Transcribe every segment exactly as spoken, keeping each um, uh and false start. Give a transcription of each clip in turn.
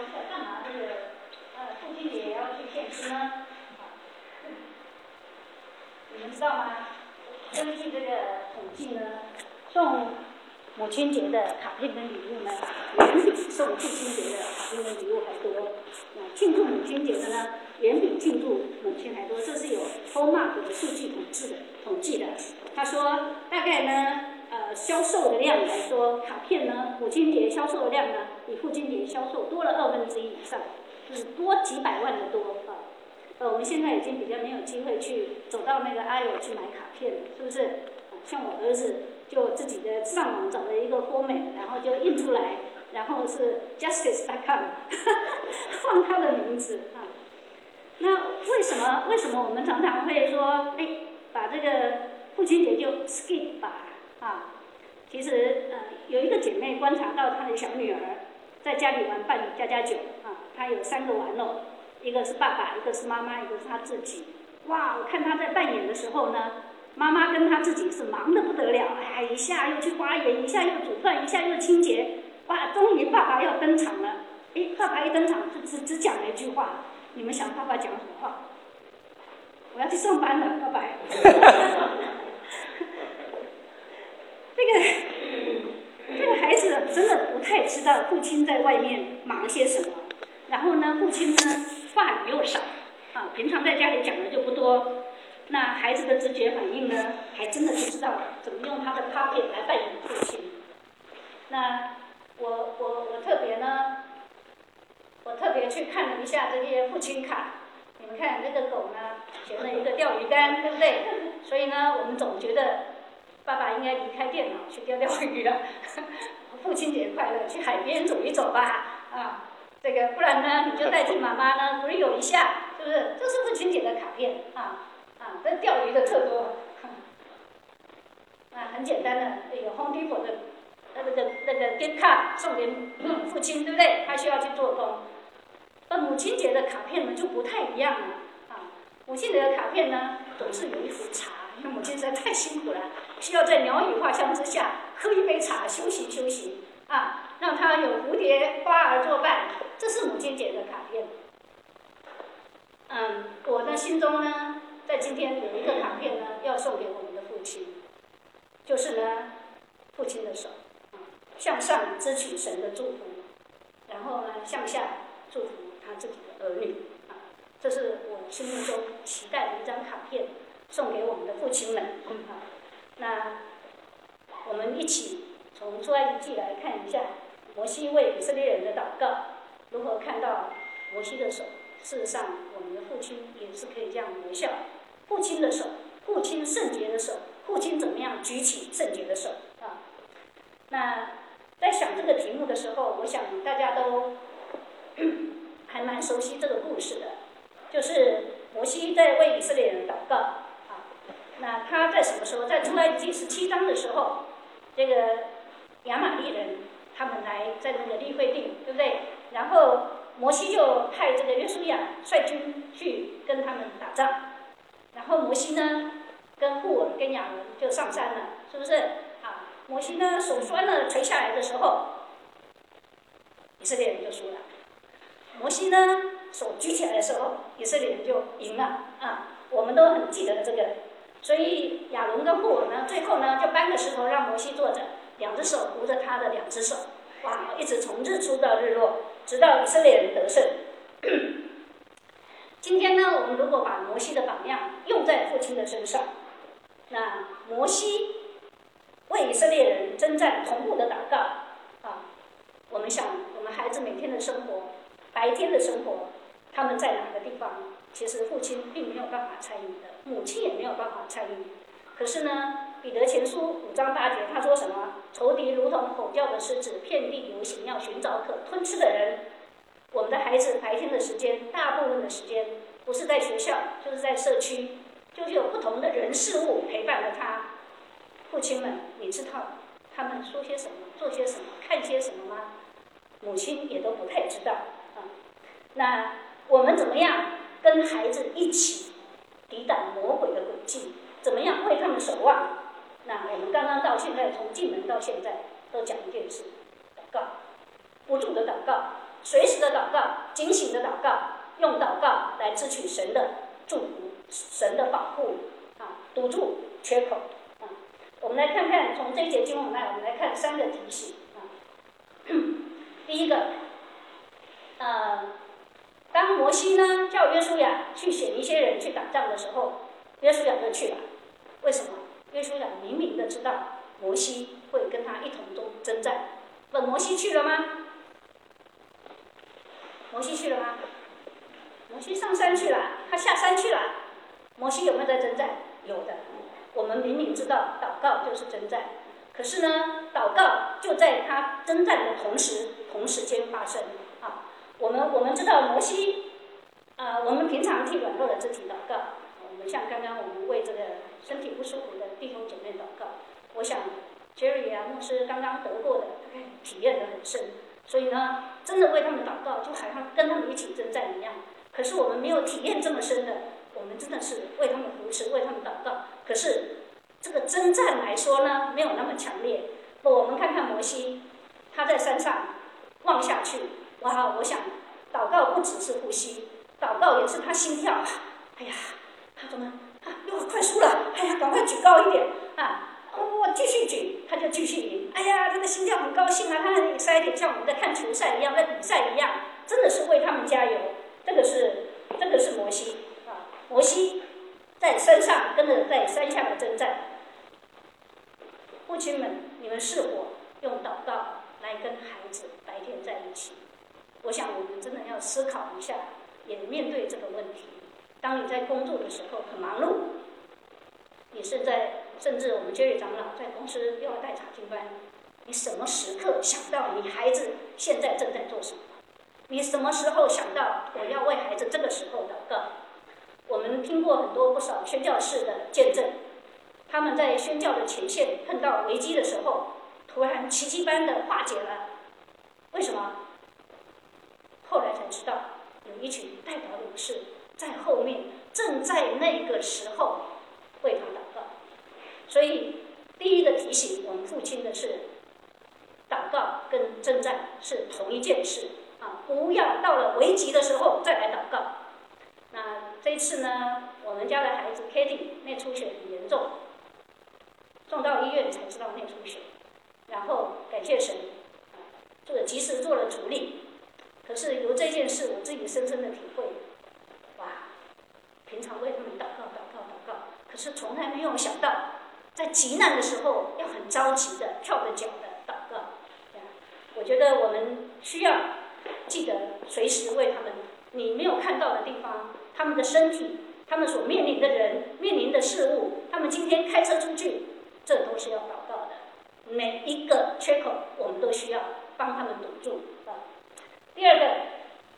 在干嘛？这个呃，父亲节也要去献诗呢？你们知道吗？根据这个统计呢，送母亲节的卡片跟礼物呢，远比送父亲节的卡片跟礼物还多。那庆祝母亲节的呢，远比庆祝母亲还多。这是有 Hallmark 的数据统计的统计的。他说，大概呢，呃，销售的量来说，卡片呢，母亲节销售的量呢，比父亲节销售多了二分之一以上，就是多几百万的多啊。呃，我们现在已经比较没有机会去走到那个 aisle 去买卡片了，是不是？像我儿子就自己的上网找了一个 format， 然后就印出来，然后是 justice dot com 放他的名字啊。那为什么为什么我们常常会说，哎，把这个父亲节就 skip 吧啊？其实呃，有一个姐妹观察到她的小女儿在家里玩扮家家酒啊，她有三个玩偶。一个是爸爸，一个是妈妈，一个是他自己。哇，我看他在扮演的时候呢，妈妈跟他自己是忙得不得了，哎，一下又去花园，一下又煮饭，一下又清洁。哇，终于爸爸要登场了。哎，爸爸一登场就只只讲了一句话，你们想爸爸讲什么话？我要去上班了，爸爸。这个这个孩子真的不太知道父亲在外面忙些什么。然后呢，父亲呢话语又少，啊，平常在家里讲的就不多。那孩子的直觉反应呢，还真的不知道怎么用他的 puppet 来扮演父亲。那我我我特别呢，我特别去看了一下这些父亲卡。你们看这个狗呢，衔了一个钓鱼竿，对不对？所以呢，我们总觉得爸爸应该离开电脑去钓钓鱼了。父亲节快乐，去海边走一走吧，啊。这个不然呢，你就代替妈妈呢 grill 一下，是不是？这是父亲节的卡片啊啊，这钓鱼的特多。啊，很简单的，有 Home Depot 的那个那个 gift card 送给父亲，对不对？他需要去做工。而母亲节的卡片呢就不太一样了啊。母亲节的卡片呢总是有一壶茶，因为母亲实在太辛苦了，需要在鸟语花香之下喝一杯茶休息休息啊。让他有蝴蝶花儿作伴，这是母亲节的卡片。嗯，我的心中呢，在今天有一个卡片呢，要送给我们的父亲，就是呢，父亲的手，向上支取神的祝福，然后呢，向下祝福他自己的儿女啊，这是我心目中期待的一张卡片，送给我们的父亲们啊。那我们一起从出埃及记来看一下。摩西为以色列人的祷告，如何看到摩西的手？事实上，我们的父亲也是可以这样模效。父亲的手，父亲圣洁的手，父亲怎么样举起圣洁的手啊？那在想这个题目的时候，我想大家都还蛮熟悉这个故事的，就是摩西在为以色列人祷告啊。那他在什么时候？在出埃及记十七章的时候，这个亚玛力人。他们来在那个利会地，对不对？然后摩西就派这个约书亚率军去跟他们打仗，然后摩西呢跟户尔跟亚伦就上山了，是不是？啊，摩西呢手酸了垂下来的时候，以色列人就输了。摩西呢手举起来的时候，以色列人就赢了啊！我们都很记得这个，所以亚伦跟户尔呢，最后呢就搬个石头让摩西坐着。两只手扶着他的两只手，哇，一直从日出到日落，直到以色列人得胜。今天呢，我们如果把摩西的榜样用在父亲的身上，那摩西为以色列人征战同步的祷告啊，我们想，我们孩子每天的生活，白天的生活，他们在哪个地方？其实父亲并没有办法参与的，母亲也没有办法参与。可是呢，彼得前书五章八节，他说什么？仇敌如同吼叫的狮子，遍地游行，要寻找可吞吃的人。我们的孩子白天的时间，大部分的时间不是在学校，就是在社区，就是有不同的人事物陪伴着他。父亲们，你知道他们说些什么，做些什么，看些什么吗？母亲也都不太知道啊。那我们怎么样跟孩子一起抵挡魔鬼的诡计？怎么样为他们守望？那我们刚刚到现在，从进门到现在，都讲一件事：祷告，不住的祷告， 随时的祷告，警醒的祷告，用祷告来支取神的祝福、神的保护啊，堵住缺口啊。我们来看看，从这一节经文来，我们来看三个提醒啊。第一个，呃，当摩西呢叫约书亚去选一些人去打仗的时候，约书亚就去了。为什么？约书亚明明的知道摩西会跟他一同中征战，问摩西去了吗？摩西去了吗？摩西上山去了，他下山去了。摩西有没有在征战？有的。我们明明知道祷告就是征战，可是呢，祷告就在他征战的同时，同时间发生啊。我们我们知道摩西，啊、呃，我们平常替软弱的肢体祷告，我们像刚刚我们为这个身体不舒服的弟兄姐妹祷告，我想 Jerry 啊牧师刚刚得过的，大概体验得很深，所以呢，真的为他们祷告，就好像跟他们一起征战一样。可是我们没有体验这么深的，我们真的是为他们扶持，为他们祷告。可是这个征战来说呢，没有那么强烈。我们看看摩西，他在山上望下去，哇！我想祷告不只是呼吸，祷告也是他心跳。哎呀，他怎么啊？又快输了！哎呀，赶快举高一点啊！我继续举，他就继续赢。哎呀，他的心跳很高兴啊，他很 excited， 像我们在看球赛一样，在比赛一样，真的是为他们加油。这个是这个是摩西啊，摩西在山上跟着在山下的征战。父亲们，你们是否用祷告来跟孩子白天在一起？我想我们真的要思考一下，也面对这个问题。当你在工作的时候很忙碌，你是在甚至我们监狱长老在公司又要带查经班，你什么时刻想到你孩子现在正在做什么？你什么时候想到我要为孩子这个时候祷告？我们听过很多不少宣教士的见证，他们在宣教的前线碰到危机的时候，突然奇迹般的化解了。为什么？后来才知道，有一群代祷勇士在后面，正在那个时候为他祷告。所以，第一个提醒我们父亲的是，祷告跟征战是同一件事啊！不要到了危急的时候再来祷告。那这一次呢，我们家的孩子 Katie 内出血很严重，送到医院才知道内出血，然后感谢神，啊，做及时做了处理。可是由这件事，我自己深深的体会，哇！平常为他们祷告、祷告、祷告，可是从来没有想到，在急难的时候要很着急的、跳着脚的祷告。我觉得我们需要记得随时为他们，你没有看到的地方，他们的身体，他们所面临的人、面临的事物，他们今天开车出去，这都是要祷告的。每一个缺口，我们都需要帮他们堵住啊。第二个，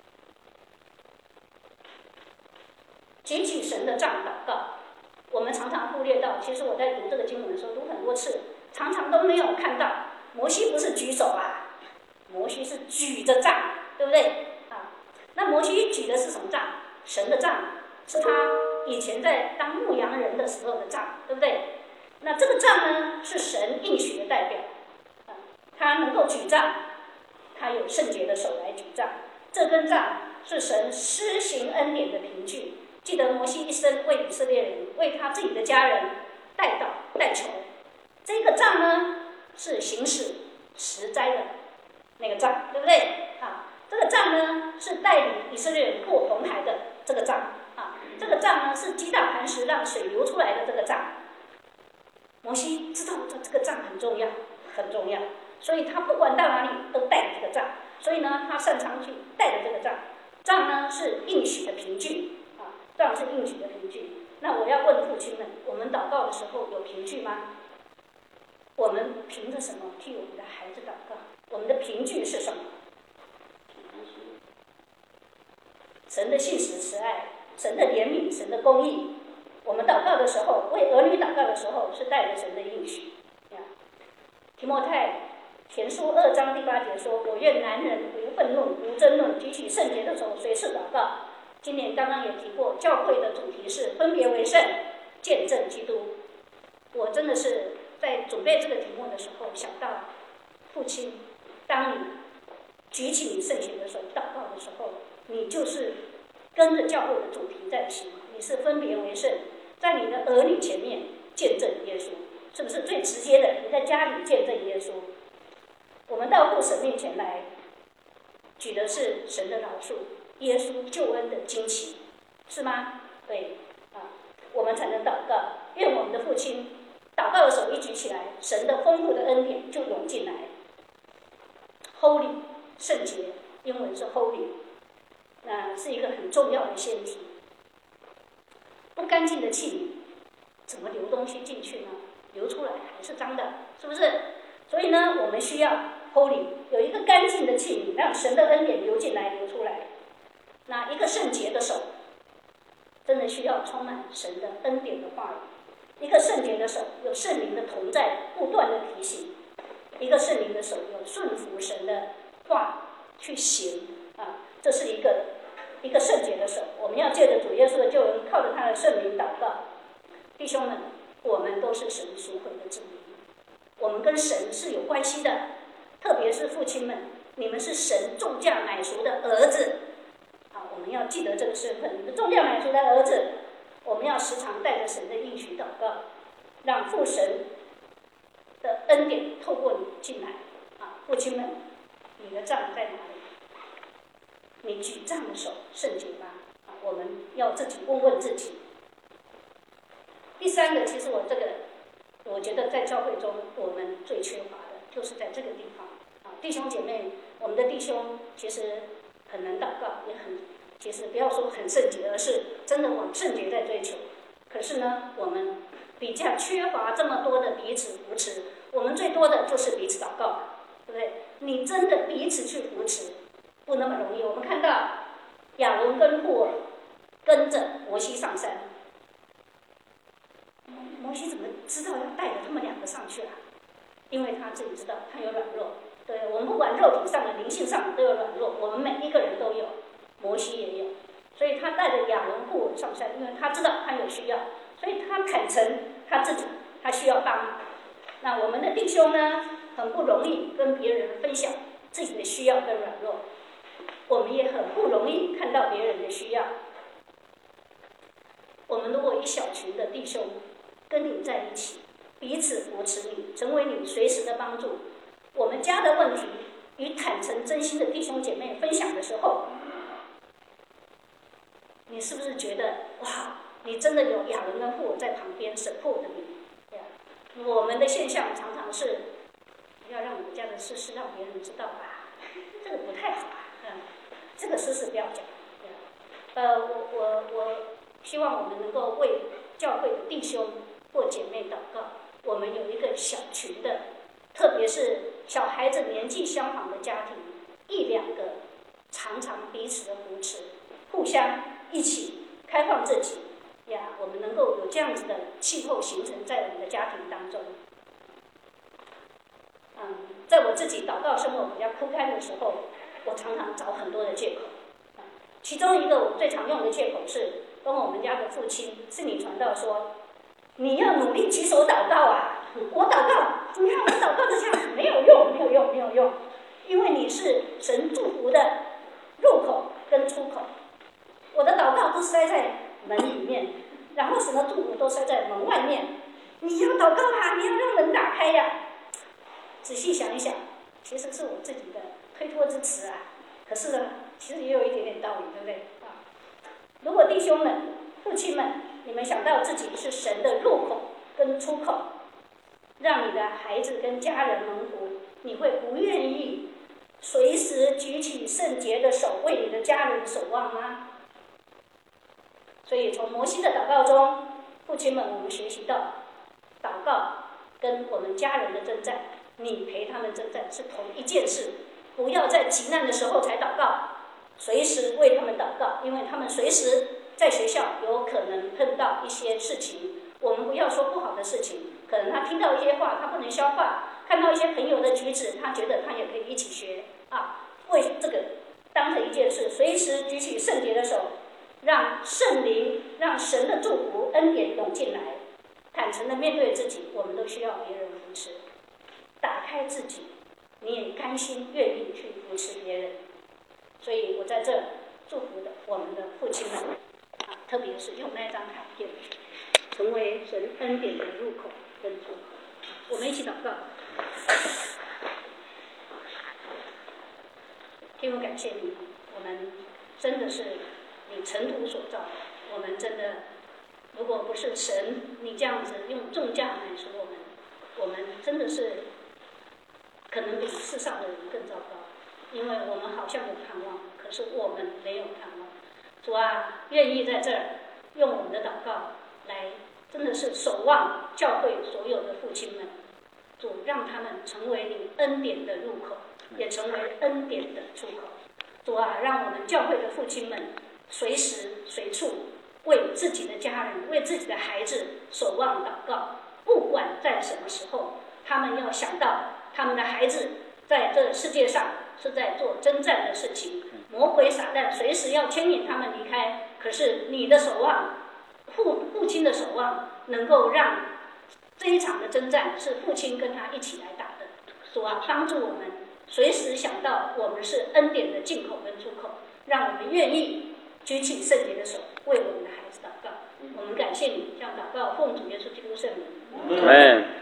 举起神的杖祷告。我们常常忽略到，其实我在读这个经文的时候读很多次，常常都没有看到摩西不是举手啊，摩西是举着杖，对不对啊？那摩西举的是什么杖？神的杖，是他以前在当牧羊人的时候的杖，对不对？那这个杖呢，是神应许的代表，啊，他能够举杖，他有圣洁的手来举杖，这根杖是神施行恩典的凭据。记得摩西一生为以色列人，为他自己的家人代祷代求，这个杖呢是行使十灾的那个杖，对不对啊？这个杖呢是带领以色列人过红海的这个杖啊，这个杖呢是击打磐石让水流出来的这个杖。摩西知道这个杖很重要，很重要，所以他不管到哪里都带着这个杖，所以呢他擅长去带着这个杖。杖呢是应许的凭据。杖是应许的凭据。那我要问父亲们，我们祷告的时候有凭据吗？我们凭着什么替我们的孩子祷告？我们的凭据是什么？神的信实慈爱，神的怜悯，神的公义。我们祷告的时候，为儿女祷告的时候，是带着神的应许。提摩太前书二章第八节说：“我愿男人无愤怒、无争论，举起圣洁的手，随时祷告。”今年刚刚也提过，教会的主题是分别为圣，见证基督。我真的是在准备这个题目的时候，想到父亲，当你举起你圣洁的手祷告的时候，你就是跟着教会的主题在行，你是分别为圣，在你的儿女前面见证耶稣，是不是最直接的？你在家里见证耶稣。我们到父神面前来，举的是神的饶恕，耶稣救恩的惊奇，是吗？对，啊，我们才能祷告。愿我们的父亲祷告的手一举起来，神的丰富的恩典就涌进来。Holy 圣洁，英文是 Holy， 那是一个很重要的先体。不干净的器皿怎么流东西进去呢？流出来还是脏的，是不是？所以呢，我们需要 Holy 有一个干净的器皿，让神的恩典流进来、流出来。那一个圣洁的手，真的需要充满神的恩典的话语。一个圣洁的手有圣灵的同在，不断的提醒；一个圣灵的手有顺服神的话去行啊，这是一个一个圣洁的手。我们要借着主耶稣的救恩，靠着他的圣灵祷告。弟兄们，我们都是神赎回的子民，我们跟神是有关系的，特别是父亲们，你们是神重价买赎的儿子。好，我们要记得这个身份，你们重价买赎的儿子。我们要时常带着神的应许祷告，让父神的恩典透过你进来。啊，父亲们，你的杖在哪里？你举杖的手圣洁吗？啊，我们要自己问问自己。第三个，其实我这个，我觉得在教会中我们最缺乏的就是在这个地方。啊，弟兄姐妹，我们的弟兄其实很难祷告，也很。其实不要说很圣洁，而是真的往圣洁在追求。可是呢，我们比较缺乏这么多的彼此扶持，我们最多的就是彼此祷告，对不对？你真的彼此去扶持，不那么容易。我们看到亚伦跟户尔跟着摩西上山，摩西怎么知道要带着他们两个上去啊？因为他自己知道他有软弱。对，我们不管肉体上的、灵性上的都有软弱，我们每一个人都有。摩西也有，所以他带着亚伦户尔上山，因为他知道他有需要，所以他坦诚他自己，他需要帮忙。那我们的弟兄呢，很不容易跟别人分享自己的需要跟软弱，我们也很不容易看到别人的需要。我们如果一小群的弟兄跟你在一起，彼此扶持你，成为你随时的帮助，我们家的问题与坦诚真心的弟兄姐妹分享的时候，你是不是觉得哇，你真的有亚伦跟户尔在旁边 support 你？我们的现象常常是要让我们家的事事让别人知道吧，这个不太好啊，嗯，这个事事不要讲。呃，我我我希望我们能够为教会的弟兄或姐妹祷告，我们有一个小群的，特别是小孩子年纪相仿的家庭，一两个常常彼此的扶持，互相一起开放自己呀，我们能够有这样子的气候形成在我们的家庭当中。嗯，在我自己祷告生活比较枯干的时候，我常常找很多的借口。其中一个我最常用的借口是跟我们家的父亲是你传道说，你要努力举手祷告啊！我祷告，你看我祷告的这样子没有用，没有用，没有用，因为你是神祝福的入口跟出口。我的祷告都塞在门里面，然后什么祝福都塞在门外面。你要祷告啊，你要让门打开呀、啊。仔细想一想，其实是我自己的推脱之词啊。可是呢，其实也有一点点道理，对不对啊？如果弟兄们、父亲们，你们想到自己是神的入口跟出口，让你的孩子跟家人蒙福，你会不愿意随时举起圣洁的手为你的家人守望吗？所以从摩西的祷告中，父亲们，我们学习到祷告跟我们家人的征战，你陪他们征战是同一件事。不要在急难的时候才祷告，随时为他们祷告，因为他们随时在学校有可能碰到一些事情。我们不要说不好的事情，可能他听到一些话他不能消化，看到一些朋友的举止，他觉得他也可以一起学啊。为这个当成一件事，随时举起圣洁的手，让圣灵、让神的祝福、恩典涌进来，坦诚的面对自己，我们都需要别人扶持，打开自己， 你也甘心愿意去扶持别人。所以我在这祝福的我们的父亲们啊，特别是用那张卡片，成为神恩典的入口跟出口。我们一起祷告。天父，感谢你，我们真的是你尘土所造，我们真的，如果不是神你这样子用重价买赎我们，我们真的是可能比世上的人更糟糕，因为我们好像有盼望，可是我们没有盼望。主啊，愿意在这儿用我们的祷告来，真的是守望教会所有的父亲们，主让他们成为你恩典的入口，也成为恩典的出口。主啊，让我们教会的父亲们随时随处为自己的家人、为自己的孩子守望祷告，不管在什么时候，他们要想到他们的孩子在这世界上是在做征战的事情，魔鬼撒旦随时要牵引他们离开，可是你的守望，父父亲的守望，能够让这一场的征战是父亲跟他一起来打的。主啊，帮助我们随时想到我们是恩典的进口跟出口，让我们愿意举起圣洁的手为我们的孩子祷告。我们感谢你，这样祷告奉主耶稣基督圣名。